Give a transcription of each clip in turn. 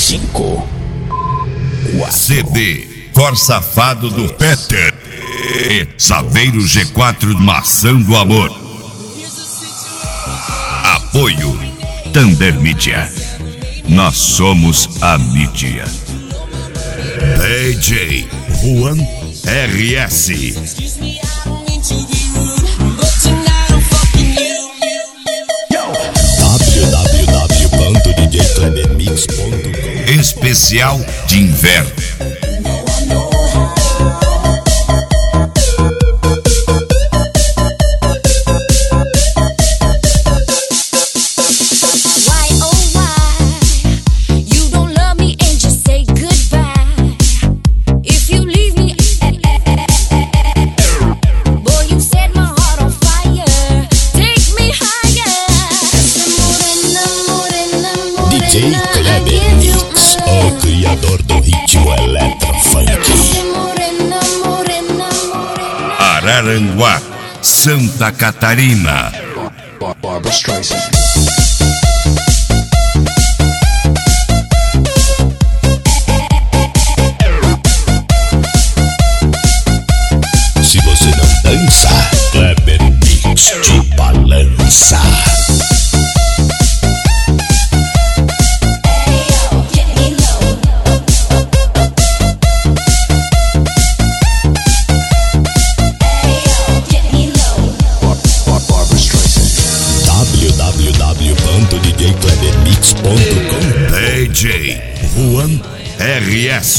5, 4. CD For Safado do Peter e Saveiro G4 Maçã do Amor. Apoio Thunder Mídia. Nós somos a mídia. DJ Juan RS. www.djklebermix.com. Especial de inverno. DJ Kleber Mix, o criador do ritmo electro-funk. Araranguá, Santa Catarina. Barbra Streisand. Se você não dança, Kleber Mix te balança. www.djklebermix.com. DJ Juan RS.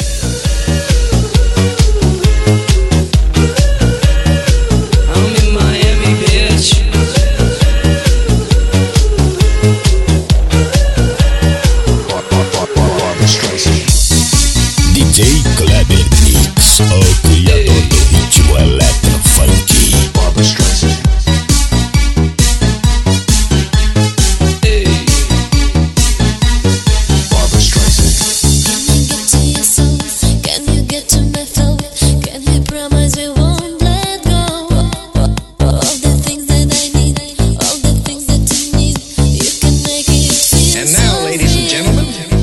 DJ Kleber Mix, o criador do ritmo electro-funk. Barbra Streisand. Barbra Streisand. Can you get to my phone? Can you promise we won't let go? All the things that I need, all the things that you need, you can make it feel. And now, ladies and gentlemen,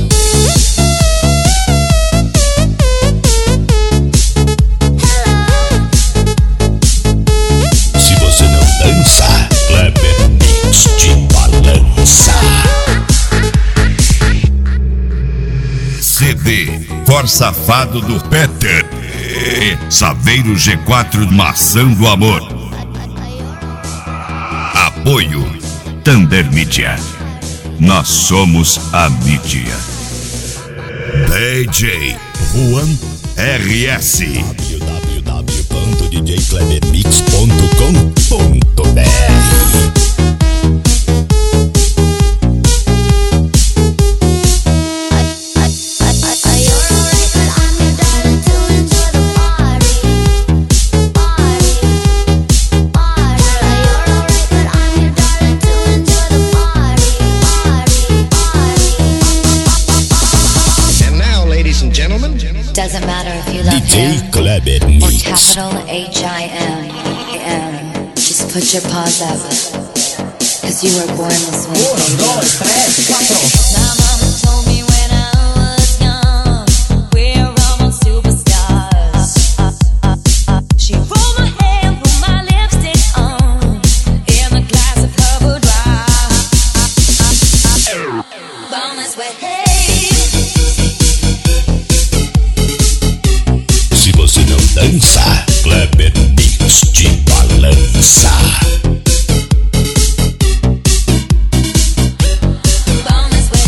Se você não dança, Kleber Mix te balança. CD For Safado do Peter e Saveiro G4 Maçã do Amor. Apoio Thunder Mídia. Nós somos a mídia. DJ Juan RS. www.djklebermix.com.br. and now, ladies and gentlemen, Doesn't matter if you love DJ him Kleber or Mix. capital HIM. Just put your paws up, cause you were born this way. My mama told me when I was young, we're all superstars. She rolled my hair, put my lipstick on, in a glass of her boudoir. Born this way. Se você não dança, Kleber Mix te balança. Born this way.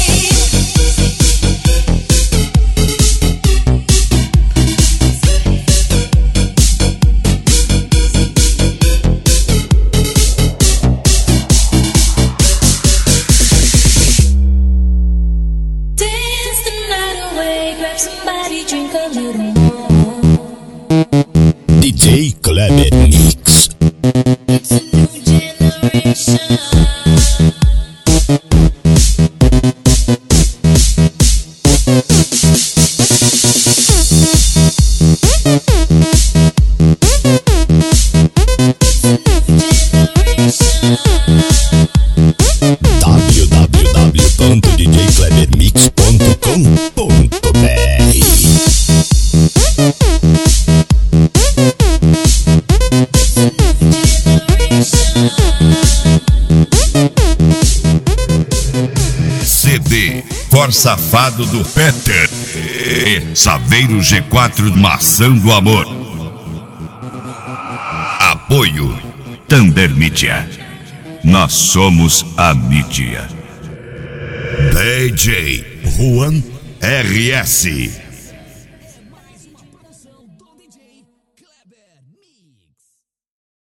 Dance the night away, grab somebody, drink a little more. DJ Kleber Mix. It's a new generation. www.djklebermix.com CD For Safado do Peter e Saveiro G4 Maçã do Amor. Apoio Thunder Mídia. Nós somos a mídia. DJ Juan RS.